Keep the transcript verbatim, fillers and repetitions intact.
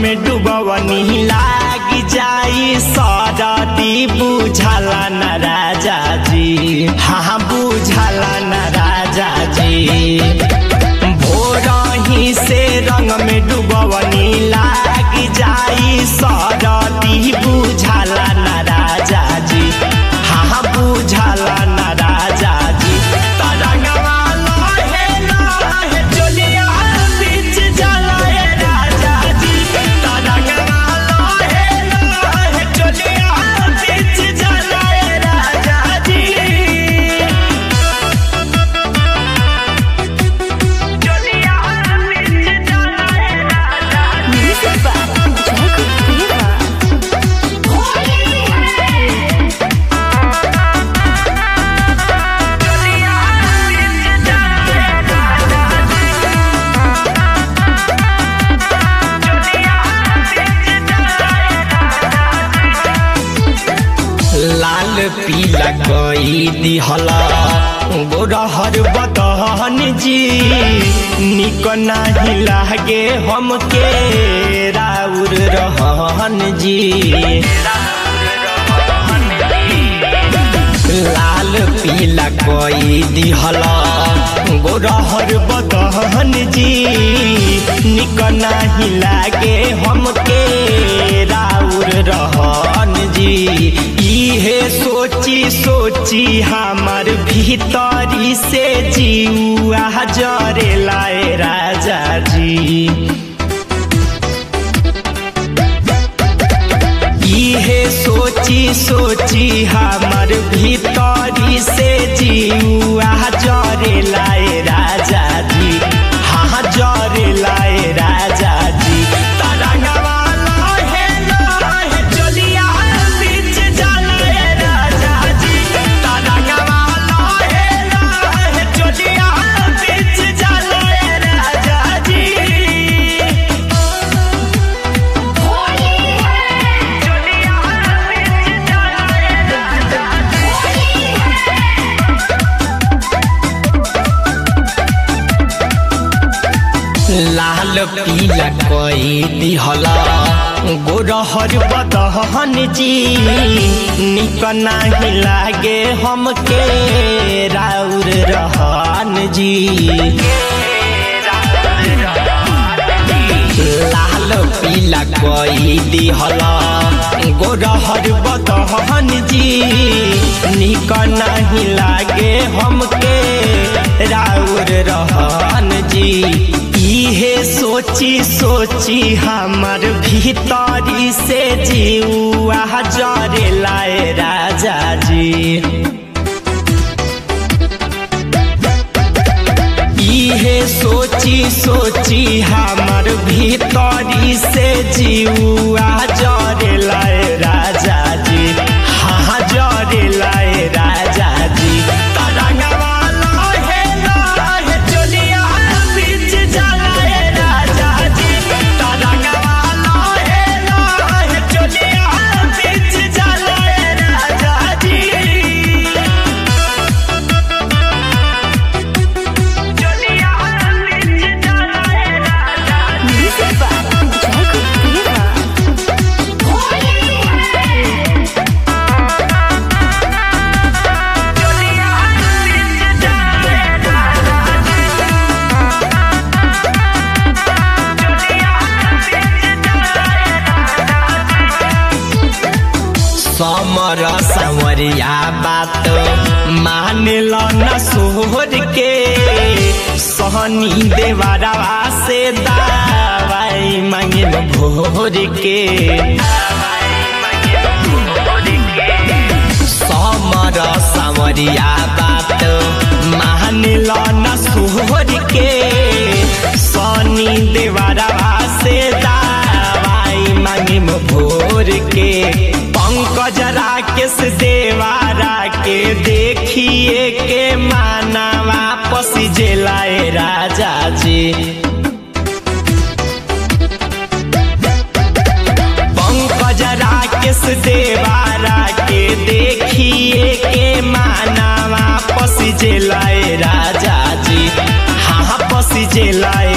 में डूबवनी लाग जाई सरदी बुझाला न राजा जी। हाँ बुझाला न राजा जी। भोरही से रंग में डूबवनी लाग जाई सरदी बुझाला न राजा जी। हाँ बुझाला न राजा जी। तरंगवा लहे लहे चोलिया बीच जाला ए राजा जी। तरंगवा लहे लहे चोलिया बीच जाला ए राजा जी। चोलिया बीच जाला ए राजा जी। लाल पीला कोई दिहला गोरहर बदहन जी। निक नाही लागे हमके राउर रहन जी। लाल पीला कोई दिहला गोरहर बदहन जी। निक नाही लागे हमके राउर रहन जी। इहे सोची सोची हमार भीतरी से जीवा जरेला ए राजा जी। इहे सोची सोची हमार भीतरी से जीवा जरेला ए राजा जी। हाँ जरेला ए राजा जी। तरंगवा लहे लहे चोलिया बीच जाला ए राजा जी। तरंगवा लहे लहे चोलिया बीच जाला ए राजा जी। लाल पीला कोई दिहला गोरहर बदहन जी। निक नाही लागे हमके राउर रहन जी। लाल पीला कोई दिहला गोरहर बदहन जी। निक नाही लागे हमके राउर रहन जी। इहे सोची सोची हमार भीतरी से जीवा जरेला ए राजा जी। इहे सोची सोची हमार भीतरी से जीवा जरेला ए राजा जी। हाँ जरेला ए राजा जी। तरंगवा लहे लहे चोलिया बीच जाला ए राजा जी। तरंगवा लहे लहे चोलिया बीच जाला ए राजा जी। चोलिया बीच जाला ए राजा जी। समर संवरिया बात मान लो न सोहर के। सहनी देवरवा से दवाई मांगे भोर के। समर संवरिया बात मान लो न सोहर के। सहनी देवरवा से दवाई मांगे भोर के। पंकज राकेश देवारा के देखिए के माना वापस जेला ए राजा जी। पंकज राकेश देवारा के देखिए के माना वापस जेला ए राजा जी। हाँ वापस जेला